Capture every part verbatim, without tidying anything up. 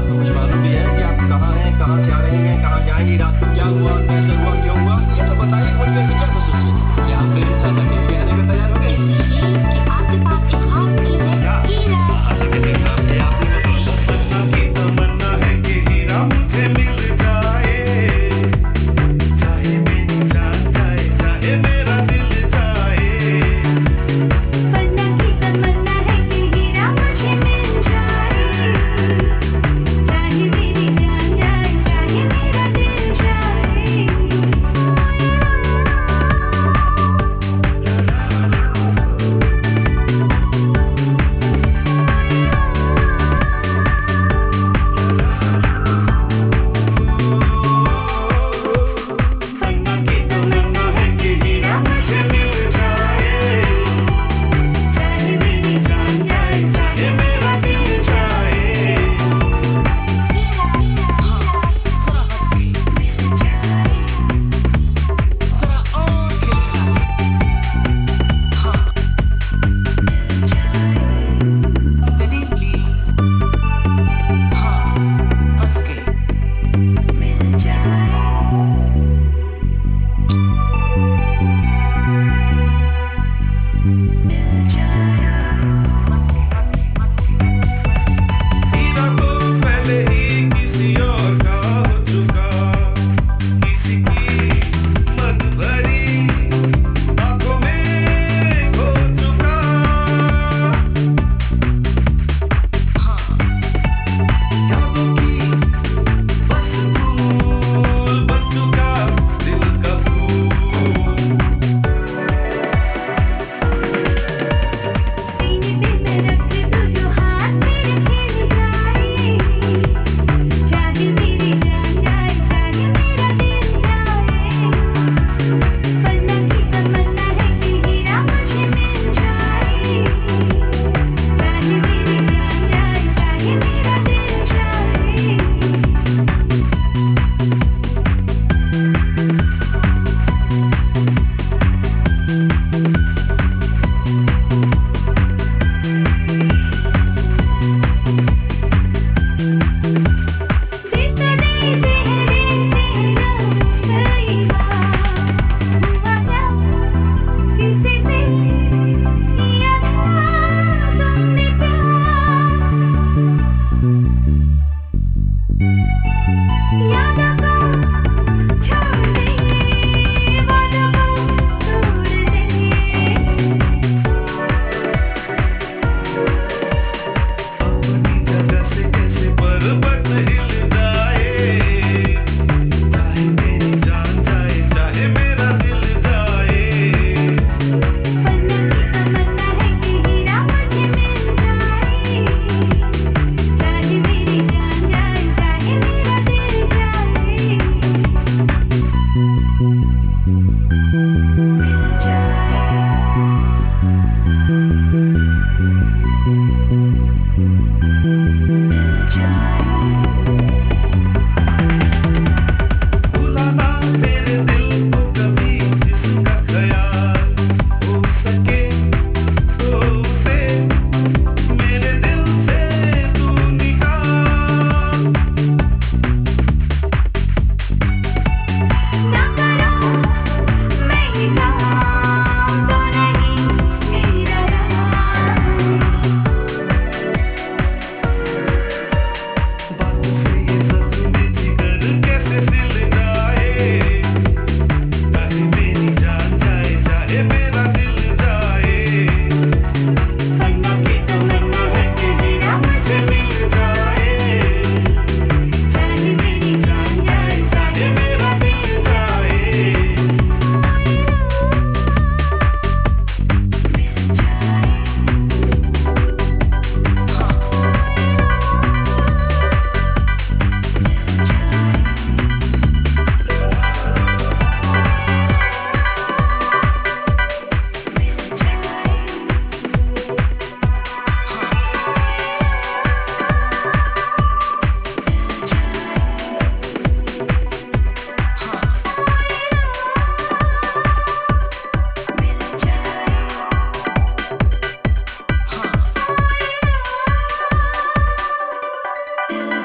कुछ मालूम भी है कि आप कहाँ हैं, कहाँ से आ रही हैं, कहाँ जाएंगी, रात को क्या हुआ, कैसे हुआ, क्यों हुआ, ये तो बताइए। मुझ में फिक्र महसूस हो क्या आप मेरे साथ अकेले आने को तैयार हो गए? कि आपके पास एक खास फिल्म है हीरा। असल में देखा है आपने को तो तमन्ना की तमन्ना है कि हीरा मुझे मिल जाए, चाहे मेरी जान जाए, चाहे मेरा दिल जाए। तमन्ना की तमन्ना है कि हीरा मुझे मिल जाए, चाहे मेरी जान जाए, चाहे मेरा दिल जाए।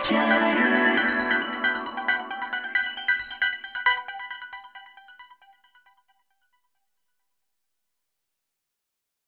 जाए